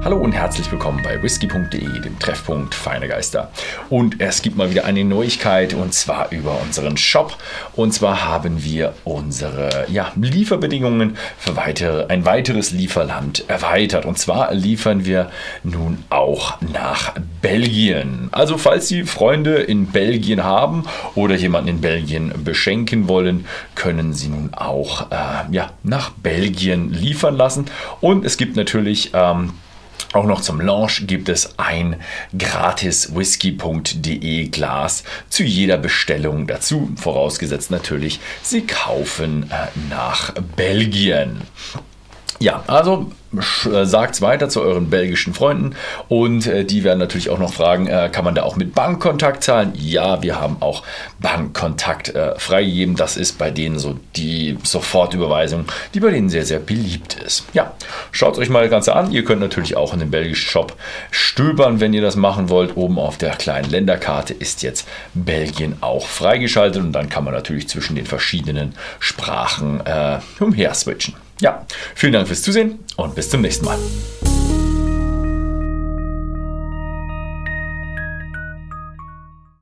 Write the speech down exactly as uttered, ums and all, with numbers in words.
Hallo und herzlich willkommen bei whisky punkt de, dem Treffpunkt Feine Geister. Und es gibt mal wieder eine Neuigkeit und zwar über unseren Shop. Und zwar haben wir unsere ja, Lieferbedingungen für weitere, ein weiteres Lieferland erweitert. Und zwar liefern wir nun auch nach Belgien. Also falls Sie Freunde in Belgien haben oder jemanden in Belgien beschenken wollen, können Sie nun auch äh, ja, nach Belgien liefern lassen. Und es gibt natürlich ähm, auch noch zum Launch gibt es ein gratis whisky punkt de Glas zu jeder Bestellung dazu. Vorausgesetzt natürlich, Sie kaufen äh, nach Belgien. Ja, also sagt es weiter zu euren belgischen Freunden und äh, die werden natürlich auch noch fragen, äh, kann man da auch mit Bankkontakt zahlen? Ja, wir haben auch Bankkontakt äh, freigegeben. Das ist bei denen so die Sofortüberweisung, die bei denen sehr, sehr beliebt ist. Ja, schaut euch mal das Ganze an. Ihr könnt natürlich auch in den belgischen Shop stöbern, wenn ihr das machen wollt. Oben auf der kleinen Länderkarte ist jetzt Belgien auch freigeschaltet und dann kann man natürlich zwischen den verschiedenen Sprachen äh, umher switchen. Ja, vielen Dank fürs Zusehen und bis zum nächsten Mal.